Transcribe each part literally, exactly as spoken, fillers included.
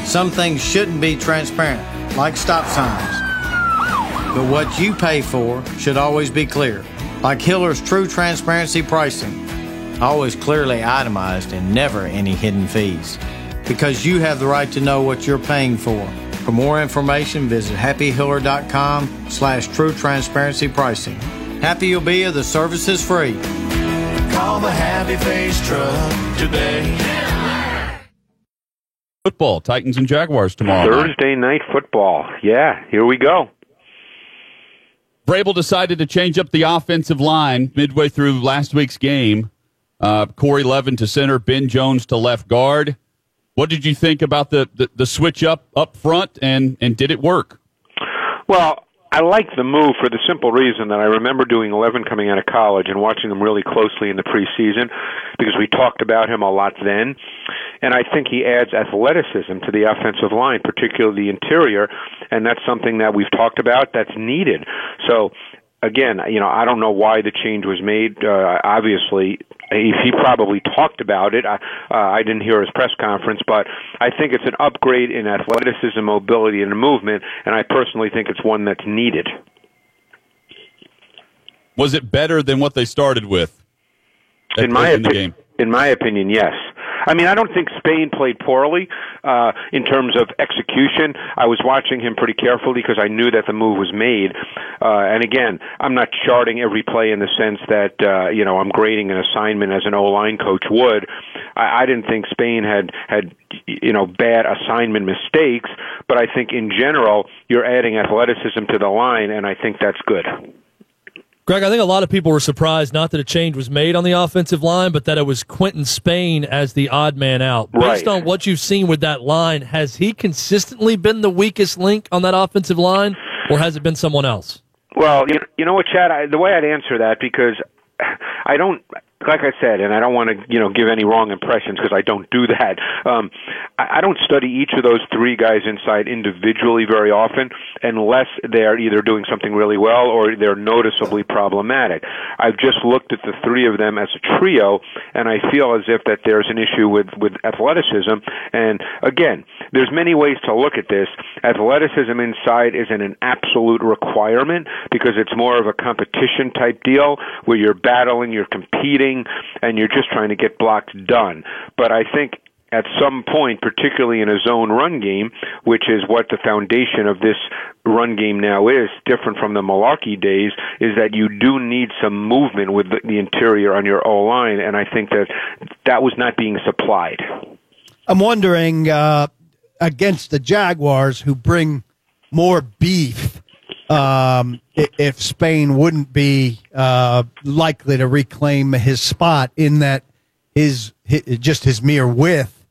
Some things shouldn't be transparent, like stop signs. But what you pay for should always be clear, like Hiller's True Transparency Pricing. Always clearly itemized and never any hidden fees. Because you have the right to know what you're paying for. For more information, visit happyhiller.com slash true transparency pricing. Happy you'll be if the service is free. Call the Happy Face Truck today. Football, Titans and Jaguars tomorrow Thursday night. night football. Yeah, here we go. Vrabel decided to change up the offensive line midway through last week's game. Uh, Corey Levin to center, Ben Jones to left guard. What did you think about the, the, the switch up up front, and, and did it work? Well, I like the move for the simple reason that I remember doing eleven coming out of college and watching him really closely in the preseason because we talked about him a lot then. And I think he adds athleticism to the offensive line, particularly the interior, and that's something that we've talked about that's needed. So, again, you know, I don't know why the change was made. Uh, obviously, he probably talked about it. I, uh, I didn't hear his press conference, but I think it's an upgrade in athleticism, mobility, and movement, and I personally think it's one that's needed. Was it better than what they started with at, in my in the opi- game? In my opinion, yes. I mean, I don't think Spain played poorly uh, in terms of execution. I was watching him pretty carefully because I knew that the move was made. Uh, and again, I'm not charting every play in the sense that, uh, you know, I'm grading an assignment as an O-line coach would. I, I didn't think Spain had, had, you know, bad assignment mistakes, but I think in general, you're adding athleticism to the line, and I think that's good. Greg, I think a lot of people were surprised not that a change was made on the offensive line, but that it was Quentin Spain as the odd man out. Based right. on what you've seen with that line, has he consistently been the weakest link on that offensive line, or has it been someone else? Well, you, you know what, Chad, I, the way I'd answer that, because I don't, like I said, and I don't want to, you know, give any wrong impressions because I don't do that. Um, I, I don't study each of those three guys inside individually very often unless they're either doing something really well or they're noticeably problematic. I've just looked at the three of them as a trio, and I feel as if that there's an issue with, with athleticism. And again, there's many ways to look at this. Athleticism inside isn't an absolute requirement because it's more of a competition type deal where you're battling, you're competing, and you're just trying to get blocks done. But I think at some point, particularly in a zone run game, which is what the foundation of this run game now is, different from the Malarkey days, is that you do need some movement with the, the interior on your O-line, and I think that that was not being supplied. I'm wondering, uh, against the Jaguars, who bring more beef, Um, if Spain wouldn't be uh, likely to reclaim his spot in that his, his just his mere width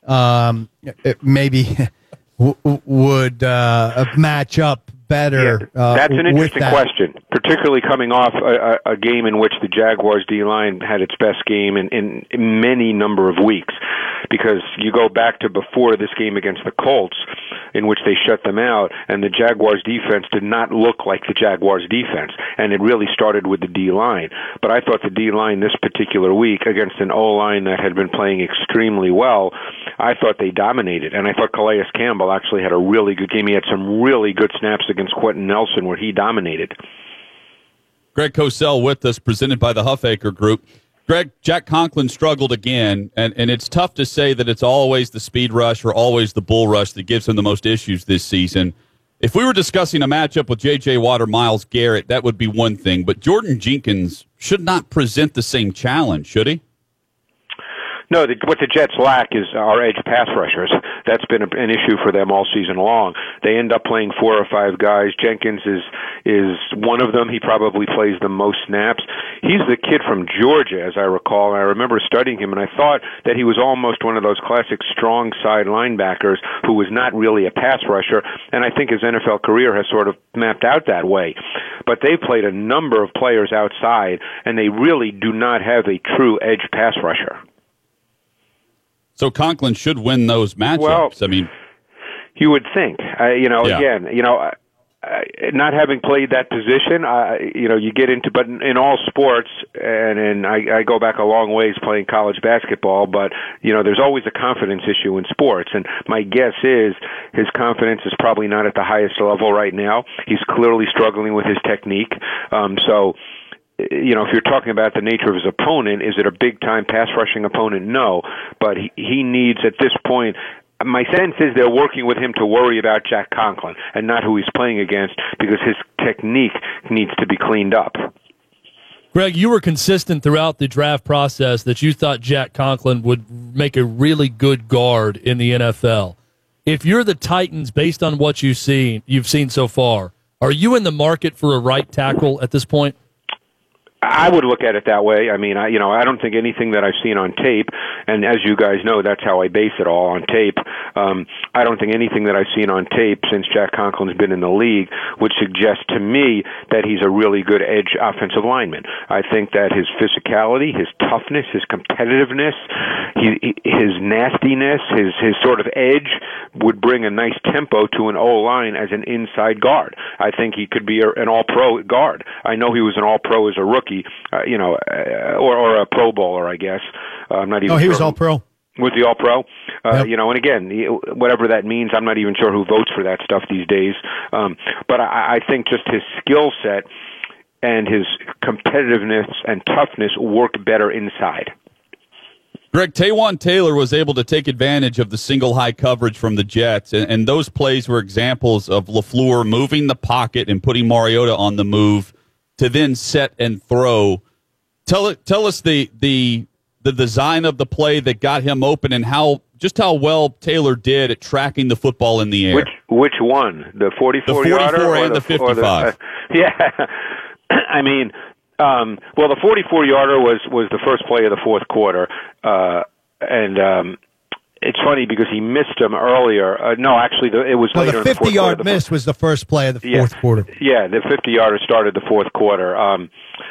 um, it maybe w- would uh, match up better. Yeah, uh, that's an interesting that. question, particularly coming off a, a, a game in which the Jaguars D-line had its best game in, in, in many number of weeks. Because you go back to before this game against the Colts, in which they shut them out, and the Jaguars defense did not look like the Jaguars defense, and it really started with the D-line. But I thought the D-line this particular week against an O-line that had been playing extremely well, I thought they dominated, and I thought Calais Campbell actually had a really good game. He had some really good snaps against Quentin Nelson where he dominated. Greg Cosell with us, presented by the Huffaker Group. Greg, Jack Conklin struggled again, and, and it's tough to say that it's always the speed rush or always the bull rush that gives him the most issues this season. If we were discussing a matchup with J J. Watt or Myles Garrett, that would be one thing, but Jordan Jenkins should not present the same challenge, should he? No, the, what the Jets lack is our edge pass rushers. That's been a, an issue for them all season long. They end up playing four or five guys. Jenkins is is one of them. He probably plays the most snaps. He's the kid from Georgia, as I recall. I remember studying him, and I thought that he was almost one of those classic strong side linebackers who was not really a pass rusher, and I think his N F L career has sort of mapped out that way. But they've played a number of players outside, and they really do not have a true edge pass rusher. So Conklin should win those matchups. Well, I mean, you would think. Uh, you know, yeah. again, you know, I, not having played that position, I, you know, you get into, but in, in all sports, and, and I, I go back a long ways playing college basketball, but, you know, there's always a confidence issue in sports, and my guess is his confidence is probably not at the highest level right now. He's clearly struggling with his technique, um, so... You know, if you're talking about the nature of his opponent, is it a big-time pass-rushing opponent? No, but he, he needs, at this point, my sense is they're working with him to worry about Jack Conklin and not who he's playing against, because his technique needs to be cleaned up. Greg, you were consistent throughout the draft process that you thought Jack Conklin would make a really good guard in the N F L. If you're the Titans, based on what you've seen, you've seen so far, are you in the market for a right tackle at this point? I would look at it that way. I mean, I, you know, I don't think anything that I've seen on tape, and as you guys know, that's how I base it all on tape. Um, I don't think anything that I've seen on tape since Jack Conklin's been in the league would suggest to me that he's a really good edge offensive lineman. I think that his physicality, his toughness, his competitiveness, he, his nastiness, his his sort of edge would bring a nice tempo to an O-line as an inside guard. I think he could be a, an all-pro guard. I know he was an all-pro as a rookie. Uh, you know, uh, or, or a Pro Bowler, I guess. Uh, I'm not even. Oh, he sure was all pro. Was he all pro? Uh, yep. You know, and again, whatever that means, I'm not even sure who votes for that stuff these days. Um, but I, I think just his skill set and his competitiveness and toughness work better inside. Greg, Taywan Taylor was able to take advantage of the single high coverage from the Jets, and, and those plays were examples of LaFleur moving the pocket and putting Mariota on the move to then set and throw. Tell it, tell us the the the design of the play that got him open, and how just how well Taylor did at tracking the football in the air. Which which one? The forty-four the yarder forty-four or and the, the fifty-five. Or the, uh, yeah, I mean, um, well, the forty-four yarder was was the first play of the fourth quarter, uh, and. Um, It's funny because he missed him earlier. Uh, no, actually, the, it was well, later the in the fourth quarter. fifty-yard miss was the first play of the fourth yeah, quarter. Yeah, the fifty-yarder started the fourth quarter. Um,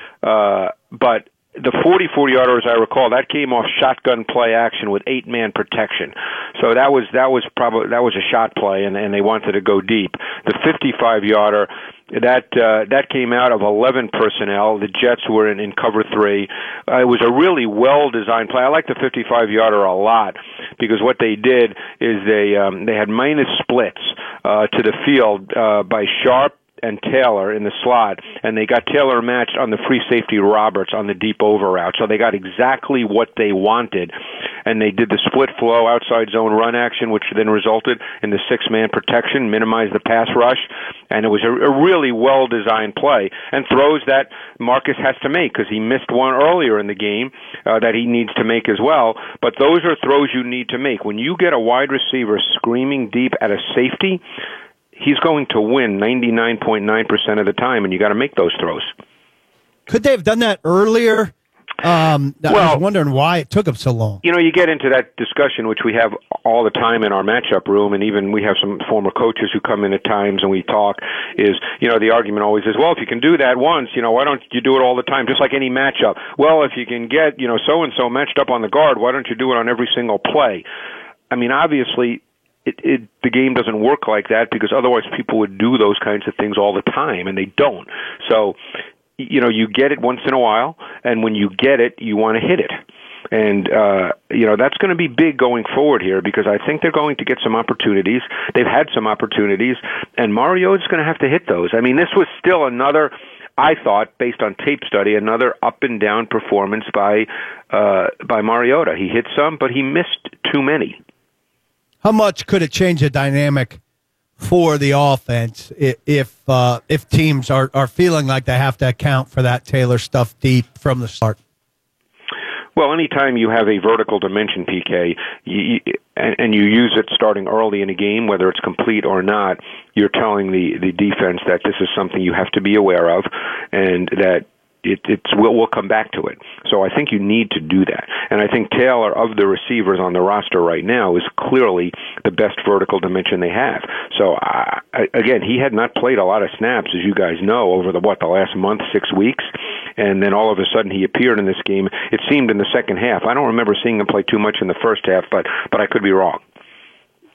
uh, but the forty-four-yarder, as I recall, that came off shotgun play action with eight-man protection. So that was that was probably that was a shot play, and, and they wanted to go deep. The fifty-five-yarder. That uh, that came out of eleven personnel. The Jets were in, in cover three. Uh, it was a really well-designed play. I like the fifty-five-yarder a lot because what they did is they um, they had minus splits uh, to the field uh, by Sharp and Taylor in the slot, and they got Taylor matched on the free safety Roberts on the deep over route. So they got exactly what they wanted, and they did the split flow outside zone run action, which then resulted in the six-man protection, minimized the pass rush, and it was a, a really well-designed play, and throws that Marcus has to make because he missed one earlier in the game uh, that he needs to make as well. But those are throws you need to make. When you get a wide receiver screaming deep at a safety, he's going to win ninety-nine point nine percent of the time, and you got to make those throws. Could they have done that earlier? Um, well, I was wondering why it took them so long. You know, you get into that discussion, which we have all the time in our matchup room, and even we have some former coaches who come in at times and we talk, is, you know, the argument always is, well, if you can do that once, you know, why don't you do it all the time, just like any matchup? Well, if you can get, you know, so-and-so matched up on the guard, why don't you do it on every single play? I mean, obviously, It, it, the game doesn't work like that because otherwise people would do those kinds of things all the time, and they don't. So, you know, you get it once in a while, and when you get it, you want to hit it. And, uh, you know, that's going to be big going forward here because I think they're going to get some opportunities. They've had some opportunities, and Mariota's going to have to hit those. I mean, this was still another, I thought, based on tape study, another up-and-down performance by uh, by Mariota. He hit some, but he missed too many. How much could it change the dynamic for the offense if uh, if teams are, are feeling like they have to account for that Taylor stuff deep from the start? Well, anytime you have a vertical dimension, P K, you, and, and you use it starting early in a game, whether it's complete or not, you're telling the, the defense that this is something you have to be aware of and that It, it's we'll, we'll come back to it. So I think you need to do that. And I think Taylor, of the receivers on the roster right now, is clearly the best vertical dimension they have. So, I, again, he had not played a lot of snaps, as you guys know, over the, what, the last month, six weeks. And then all of a sudden he appeared in this game. It seemed in the second half. I don't remember seeing him play too much in the first half, but but I could be wrong.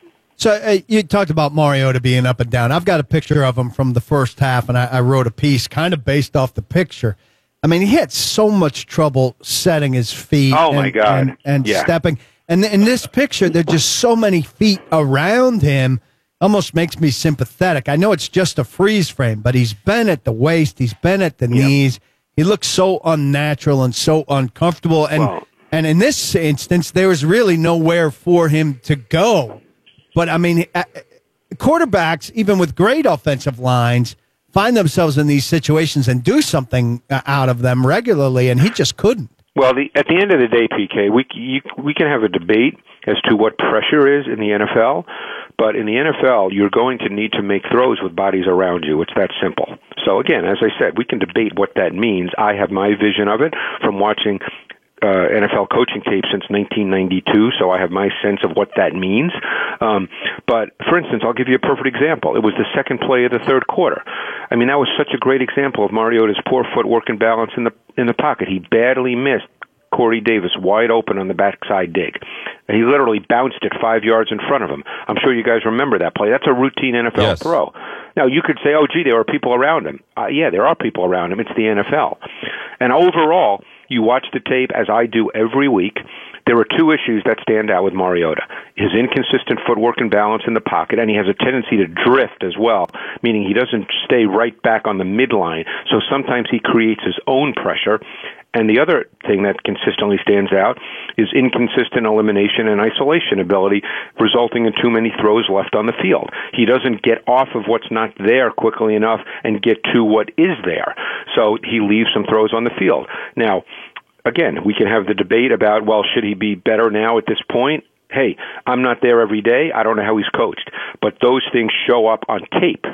So uh, you talked about Mariota being up and down. I've got a picture of him from the first half, and I, I wrote a piece kind of based off the picture. I mean, he had so much trouble setting his feet. Oh, and, my God. and, and Yeah. stepping. And in this picture, there's just so many feet around him. Almost makes me sympathetic. I know it's just a freeze frame, but he's been at the waist. He's been at the Yep. knees. He looks so unnatural and so uncomfortable. And Well- and in this instance, there was really nowhere for him to go. But, I mean, uh, quarterbacks, even with great offensive lines, find themselves in these situations and do something uh, out of them regularly, and he just couldn't. Well, the, at the end of the day, P K, we you, we can have a debate as to what pressure is in the N F L, but in the N F L, you're going to need to make throws with bodies around you. It's that simple. So again, as I said, we can debate what that means. I have my vision of it from watching uh, N F L coaching tape since nineteen ninety-two, so I have my sense of what that means. Um, but, for instance, I'll give you a perfect example. It was the second play of the third quarter. I mean, that was such a great example of Mariota's poor footwork and balance in the in the pocket. He badly missed Corey Davis wide open on the backside dig. He literally bounced it five yards in front of him. I'm sure you guys remember that play. That's a routine N F L Yes. throw. Now, you could say, oh, gee, there are people around him. Uh, yeah, there are people around him. It's the N F L. And overall, you watch the tape, as I do every week, there are two issues that stand out with Mariota. His inconsistent footwork and balance in the pocket, and he has a tendency to drift as well, meaning he doesn't stay right back on the midline. So sometimes he creates his own pressure. And the other thing that consistently stands out is inconsistent elimination and isolation ability, resulting in too many throws left on the field. He doesn't get off of what's not there quickly enough and get to what is there. So he leaves some throws on the field. Now, again, we can have the debate about, well, should he be better now at this point? Hey, I'm not there every day. I don't know how he's coached. But those things show up on tape.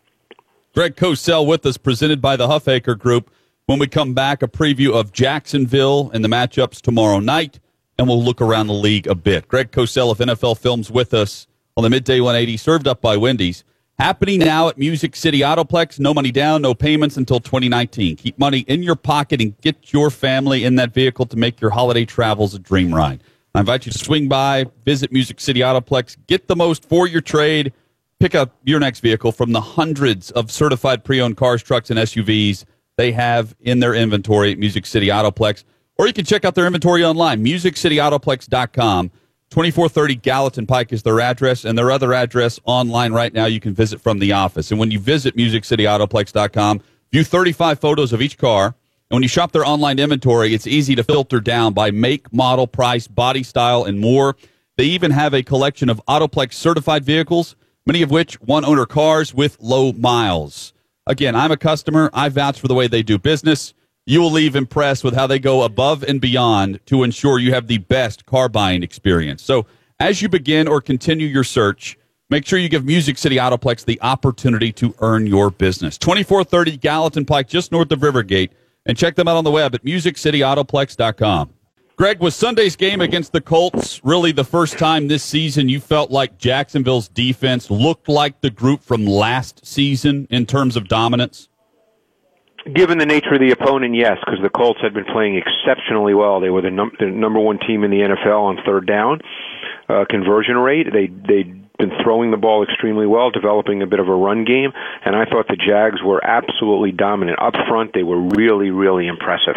Greg Cosell with us, presented by the Huffaker Group. When we come back, a preview of Jacksonville and the matchups tomorrow night, and we'll look around the league a bit. Greg Cosell of N F L Films with us on the Midday one eighty, served up by Wendy's. Happening now at Music City Autoplex. No money down, no payments until twenty nineteen. Keep money in your pocket and get your family in that vehicle to make your holiday travels a dream ride. I invite you to swing by, visit Music City Autoplex, get the most for your trade, pick up your next vehicle from the hundreds of certified pre-owned cars, trucks, and S U Vs they have in their inventory at Music City Autoplex. Or you can check out their inventory online, music city autoplex dot com. twenty-four thirty Gallatin Pike is their address, and their other address online right now you can visit from the office. And when you visit music city autoplex dot com, view thirty-five photos of each car. And when you shop their online inventory, it's easy to filter down by make, model, price, body style, and more. They even have a collection of Autoplex certified vehicles, many of which one-owner cars with low miles. Again, I'm a customer. I vouch for the way they do business. You will leave impressed with how they go above and beyond to ensure you have the best car buying experience. So as you begin or continue your search, make sure you give Music City Autoplex the opportunity to earn your business. twenty-four thirty Gallatin Pike, just north of Rivergate. And check them out on the web at music city autoplex dot com. Greg, was Sunday's game against the Colts really the first time this season you felt like Jacksonville's defense looked like the group from last season in terms of dominance? Given the nature of the opponent, yes, because the Colts had been playing exceptionally well. They were the, num- the number one team in the N F L on third down uh, conversion rate. They they'd been throwing the ball extremely well, developing a bit of a run game, and I thought the Jags were absolutely dominant up front. They were really, really impressive.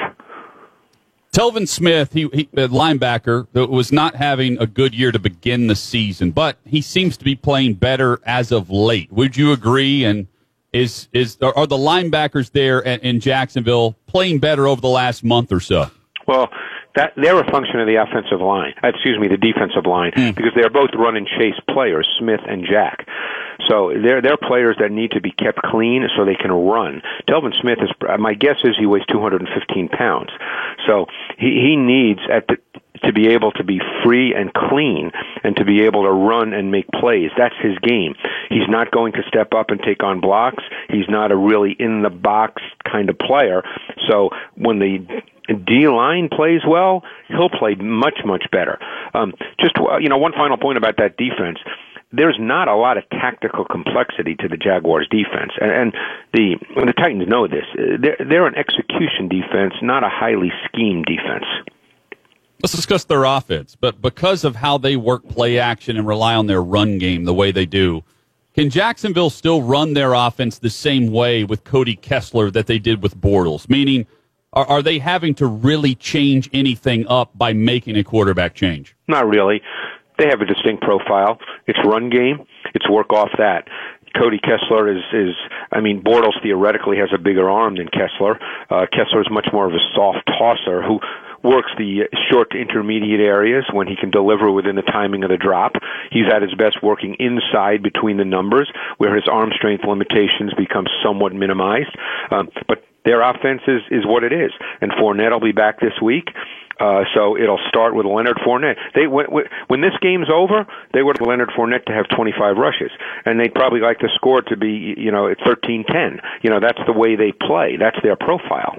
Telvin Smith, he, he a linebacker, that was not having a good year to begin the season, but he seems to be playing better as of late. Would you agree? And is is are, are the linebackers there in, in Jacksonville playing better over the last month or so? Well, that they're a function of the offensive line. Excuse me, the defensive line, mm. because they're both run and chase players, Smith and Jack. So they're they're players that need to be kept clean so they can run. Telvin Smith is, my guess is he weighs two hundred fifteen pounds. So he he needs at the to be able to be free and clean and to be able to run and make plays. That's his game. He's not going to step up and take on blocks. He's not a really in-the-box kind of player. So when the D-line plays well, he'll play much, much better. Um, just, you know, one final point about that defense. There's not a lot of tactical complexity to the Jaguars' defense, and, and the and the Titans know this. They're, they're an execution defense, not a highly schemed defense. Let's discuss their offense. But because of how they work play action and rely on their run game the way they do, can Jacksonville still run their offense the same way with Cody Kessler that they did with Bortles? Meaning, are, are they having to really change anything up by making a quarterback change? Not really. They have a distinct profile. It's run game. It's work off that. Cody Kessler is, is, I mean, Bortles theoretically has a bigger arm than Kessler. Uh, Kessler is much more of a soft tosser who works the short to intermediate areas when he can deliver within the timing of the drop. He's at his best working inside between the numbers, where his arm strength limitations become somewhat minimized. Um, but their offense is, is what it is. And Fournette will be back this week. Uh, so it'll start with Leonard Fournette. They when, when this game's over, they would like Leonard Fournette to have twenty-five rushes, and they'd probably like the score to be, you know, thirteen ten. You know, that's the way they play. That's their profile.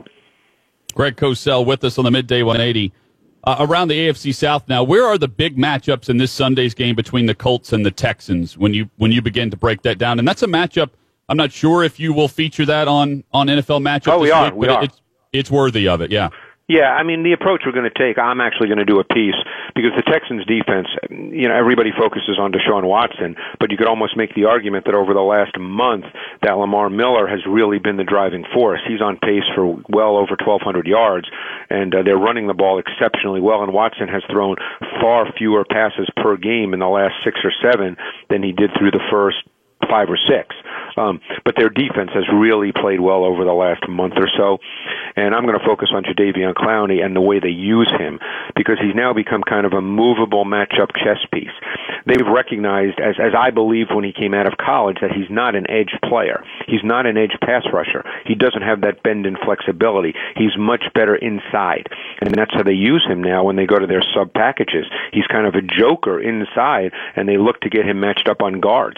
Greg Cosell with us on the Midday one eighty. Uh, around the A F C South now, where are the big matchups in this Sunday's game between the Colts and the Texans when you when you begin to break that down? And that's a matchup, I'm not sure if you will feature that on, on N F L Matchup Oh, we this are. week, we but are. It's, it's worthy of it, yeah. Yeah, I mean, the approach we're going to take, I'm actually going to do a piece because the Texans defense, you know, everybody focuses on Deshaun Watson, but you could almost make the argument that over the last month that Lamar Miller has really been the driving force. He's on pace for well over twelve hundred yards, and uh, they're running the ball exceptionally well, and Watson has thrown far fewer passes per game in the last six or seven than he did through the first five or six. Um, but their defense has really played well over the last month or so. And I'm going to focus on Jadeveon Clowney and the way they use him, because he's now become kind of a movable matchup chess piece. They've recognized, as, as I believe when he came out of college, that he's not an edge player. He's not an edge pass rusher. He doesn't have that bend and flexibility. He's much better inside. And that's how they use him now when they go to their sub packages. He's kind of a joker inside, and they look to get him matched up on guards.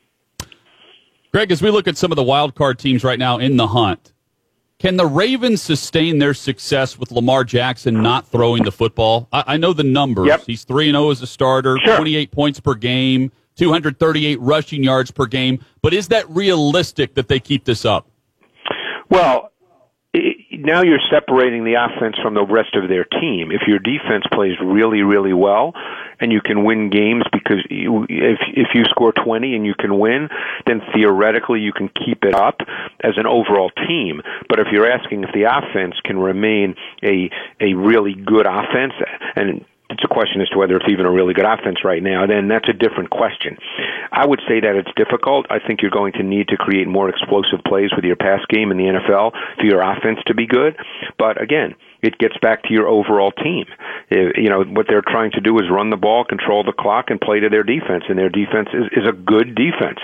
Greg, as we look at some of the wild card teams right now in the hunt, can the Ravens sustain their success with Lamar Jackson not throwing the football? I, I know the numbers. Yep. He's three and oh as a starter, Sure. twenty-eight points per game, two hundred thirty-eight rushing yards per game. But is that realistic that they keep this up? Well, now you're separating the offense from the rest of their team. If your defense plays really, really well, and you can win games because you, if if you score twenty and you can win, then theoretically you can keep it up as an overall team. But if you're asking if the offense can remain a a really good offense, and it's a question as to whether it's even a really good offense right now, then that's a different question. I would say that it's difficult. I think you're going to need to create more explosive plays with your pass game in the N F L for your offense to be good. But again, it gets back to your overall team. You know, what they're trying to do is run the ball, control the clock, and play to their defense, and their defense is, is a good defense.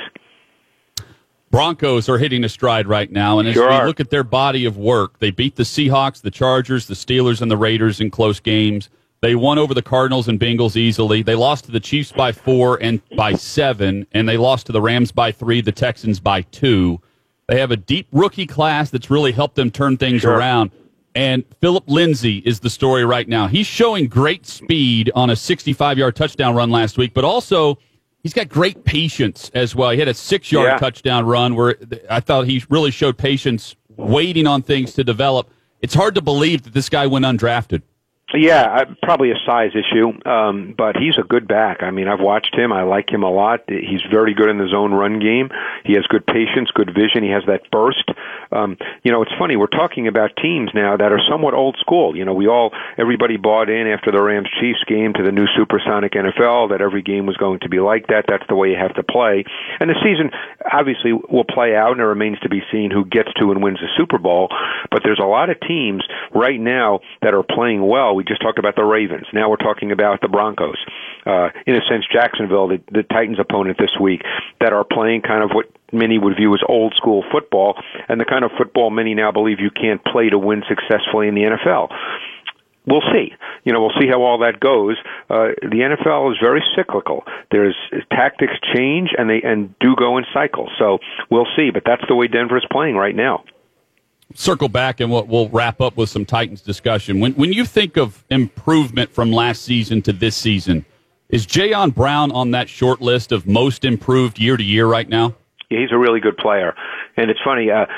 Broncos are hitting a stride right now, and as Sure we are. look at their body of work, they beat the Seahawks, the Chargers, the Steelers, and the Raiders in close games. They won over the Cardinals and Bengals easily. They lost to the Chiefs by four and by seven, and they lost to the Rams by three, the Texans by two. They have a deep rookie class that's really helped them turn things Sure. around. And Philip Lindsay is the story right now. He's showing great speed on a sixty-five-yard touchdown run last week, but also he's got great patience as well. He had a six-yard Yeah. touchdown run where I thought he really showed patience, waiting on things to develop. It's hard to believe that this guy went undrafted. Yeah, I, probably a size issue, um, but he's a good back. I mean, I've watched him. I like him a lot. He's very good in the zone run game. He has good patience, good vision. He has that burst. Um, you know, it's funny. We're talking about teams now that are somewhat old school. You know, we all, everybody bought in after the Rams-Chiefs game to the new supersonic N F L that every game was going to be like that. That's the way you have to play. And the season obviously will play out, and it remains to be seen who gets to and wins the Super Bowl. But there's a lot of teams right now that are playing well. We just talked about the Ravens. Now we're talking about the Broncos. Uh, in a sense, Jacksonville, the, the Titans' opponent this week, that are playing kind of what many would view as old school football, and the kind of football many now believe you can't play to win successfully in the N F L. We'll see. You know, we'll see how all that goes. Uh, the N F L is very cyclical. There's tactics change, and they and do go in cycles. So we'll see. But that's the way Denver is playing right now. Circle back and we'll, we'll wrap up with some Titans discussion. When when you think of improvement from last season to this season, is Jayon Brown on that short list of most improved year to year right now? Yeah, he's a really good player. And it's funny, uh,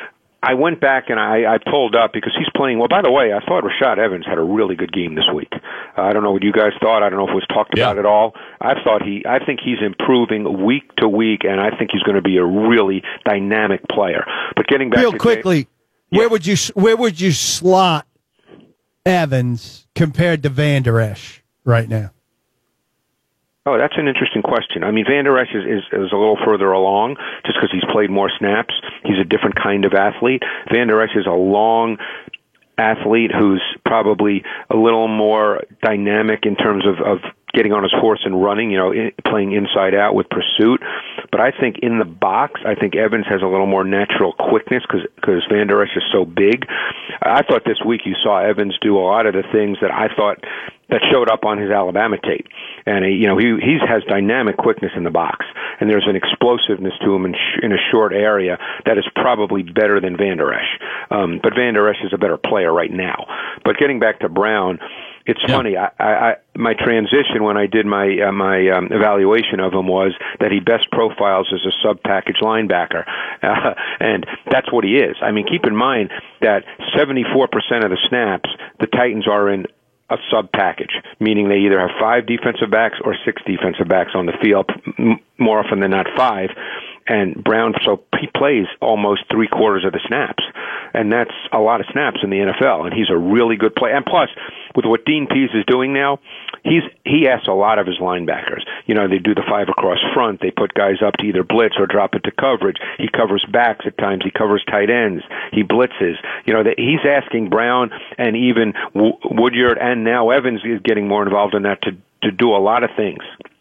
I went back and I, I pulled up because he's playing. Well, by the way, I thought Rashad Evans had a really good game this week. Uh, I don't know what you guys thought. I don't know if it was talked about yeah. at all. I thought he. I think he's improving week to week, and I think he's going to be a really dynamic player. But getting back real to quickly, Jay, yeah. where would you where would you slot Evans compared to Van Der Esch right now? Oh, that's an interesting question. I mean, Van Der Esch is, is, is a little further along just because he's played more snaps. He's a different kind of athlete. Van Der Esch is a long athlete who's probably a little more dynamic in terms of, of getting on his horse and running, you know, in, playing inside out with pursuit. But I think in the box, I think Evans has a little more natural quickness because because Van Der Esch is so big. I thought this week you saw Evans do a lot of the things that I thought that showed up on his Alabama tape. And, he, you know, he he has dynamic quickness in the box, and there's an explosiveness to him in, sh- in a short area that is probably better than Van Der Esch. Um, but Van Der Esch is a better player right now. But getting back to Brown, it's yeah. funny. I, I, I my transition when I did my uh, my um, evaluation of him was that he best profiles as a sub-package linebacker, uh, and that's what he is. I mean, keep in mind that seventy-four percent of the snaps the Titans are in a sub-package, meaning they either have five defensive backs or six defensive backs on the field, m- more often than not five. And Brown, so he plays almost three quarters of the snaps, and that's a lot of snaps in the N F L. And he's a really good player. And plus, with what Dean Pease is doing now, he's he asks a lot of his linebackers. You know, they do the five across front. They put guys up to either blitz or drop into coverage. He covers backs at times. He covers tight ends. He blitzes. You know, that he's asking Brown and even w- Woodyard and now Evans is getting more involved in that to to do a lot of things.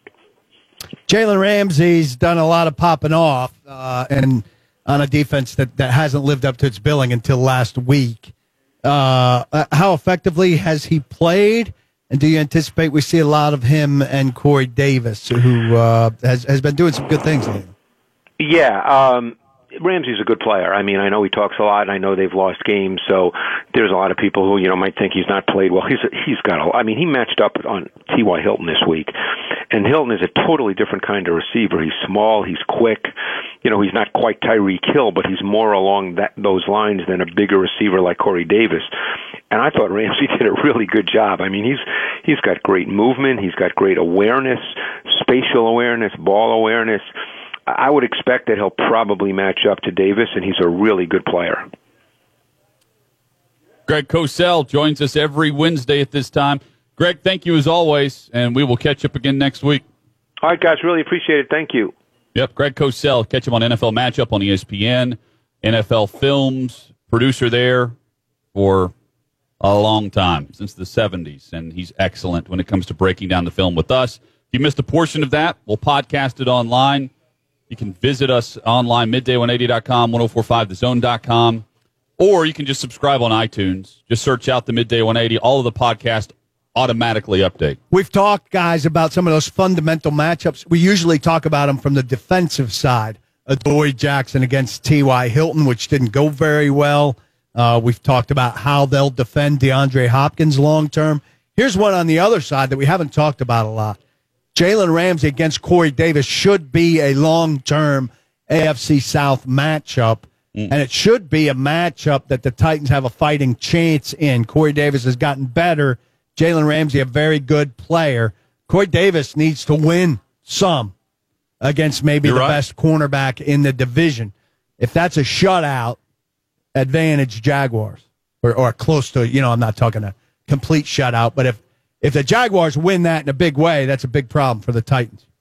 Jalen Ramsey's done a lot of popping off uh, and on a defense that, that hasn't lived up to its billing until last week. Uh, how effectively has he played? And do you anticipate we see a lot of him and Corey Davis, who uh, has, has been doing some good things lately? Yeah, um, Ramsey's a good player. I mean, I know he talks a lot, and I know they've lost games, so there's a lot of people who, you know, might think he's not played well. He's he's got a, I mean, he matched up on T Y. Hilton this week, and Hilton is a totally different kind of receiver. He's small, he's quick. You know, he's not quite Tyreek Hill, but he's more along that those lines than a bigger receiver like Corey Davis. And I thought Ramsey did a really good job. I mean, he's he's got great movement, he's got great awareness, spatial awareness, ball awareness. I would expect that he'll probably match up to Davis, and he's a really good player. Greg Cosell joins us every Wednesday at this time. Greg, thank you as always, and we will catch up again next week. All right, guys, really appreciate it. Thank you. Yep, Greg Cosell. Catch him on N F L Matchup on E S P N, N F L Films, producer there for a long time, since the seventies, and he's excellent when it comes to breaking down the film with us. If you missed a portion of that, we'll podcast it online. You can visit us online, midday one eighty dot com, ten forty-five the zone dot com, or you can just subscribe on iTunes. Just search out the Midday one eighty. All of the podcasts automatically update. We've talked, guys, about some of those fundamental matchups. We usually talk about them from the defensive side. Adoree Jackson against T Y. Hilton, which didn't go very well. Uh, we've talked about how they'll defend DeAndre Hopkins long term. Here's one on the other side that we haven't talked about a lot. Jalen Ramsey against Corey Davis should be a long-term A F C South matchup, mm. and it should be a matchup that the Titans have a fighting chance in. Corey Davis has gotten better. Jalen Ramsey, a very good player. Corey Davis needs to win some against maybe You're the right. best cornerback in the division. If that's a shutout, advantage Jaguars, or, or close to, you know, I'm not talking a complete shutout, but if If the Jaguars win that in a big way, that's a big problem for the Titans.